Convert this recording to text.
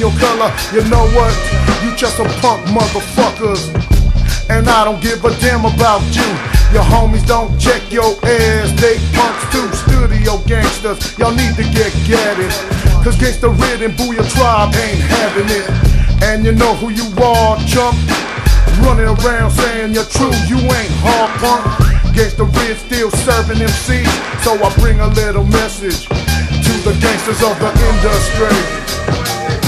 your color. You know what? You just a punk motherfuckers, and I don't give a damn about you. Your homies don't check your ass, they punks too. Studio gangsters, y'all need to get it. Cause Gangsta Red and Booyah Tribe ain't having it. And you know who you are, chump. Running around saying you're true, you ain't hard punk. Gangsta Red still serving MCs, so I bring a little message to the gangsters of the industry.